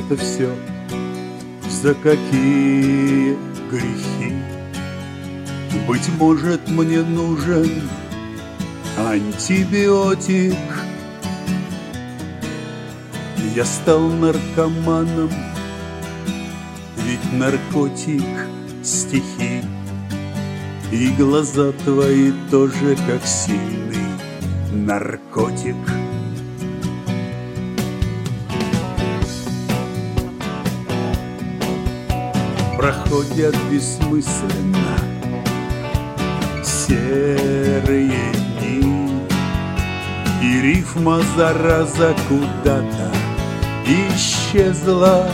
это все за какие грехи? Быть может, мне нужен антибиотик. Я стал наркоманом, ведь наркотик — стихи. И глаза твои тоже как сильный наркотик. Проходят бессмысленно серые дни, и рифма, зараза, куда-то исчезла.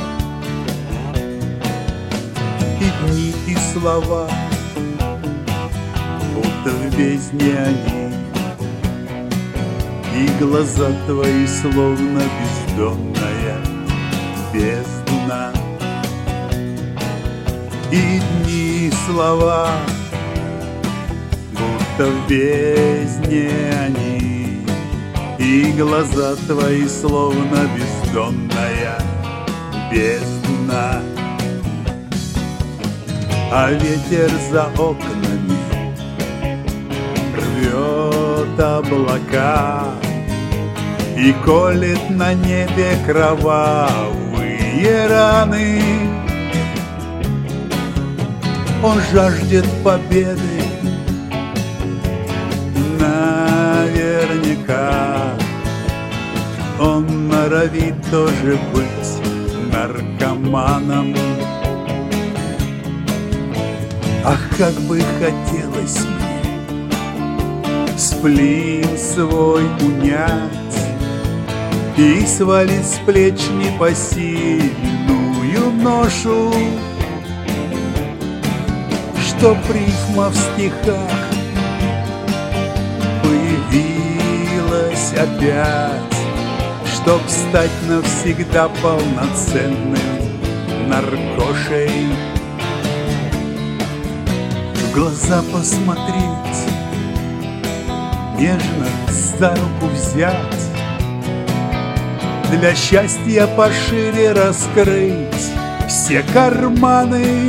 И дни, и слова, будто в бездне они, и глаза твои словно бездонная бездна. И дни, и слова, будто в бездне они, и глаза твои словно бездонная бездна. А ветер за окнами рвет облака и колет на небе кровавые раны. Он жаждет победы наверняка. Он норовит тоже быть наркоманом. Ах, как бы хотелось мне сплин свой унять и свалить с плеч непосильную ношу, чтоб рифма в стихах появилась опять, чтоб стать навсегда полноценным наркошей. В глаза посмотреть, нежно за руку взять, для счастья пошире раскрыть все карманы.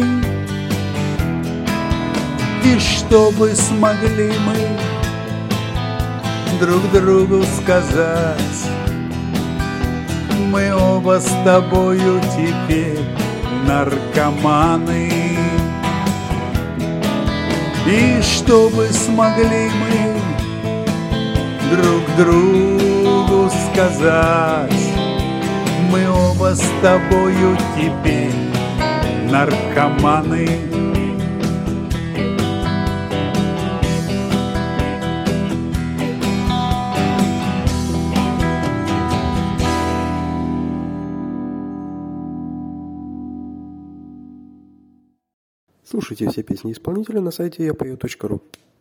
И чтобы смогли мы друг другу сказать: мы оба с тобою теперь наркоманы. И чтобы смогли мы друг другу сказать: мы оба с тобою теперь наркоманы. Слушайте все песни исполнителя на сайте yapeo.ru.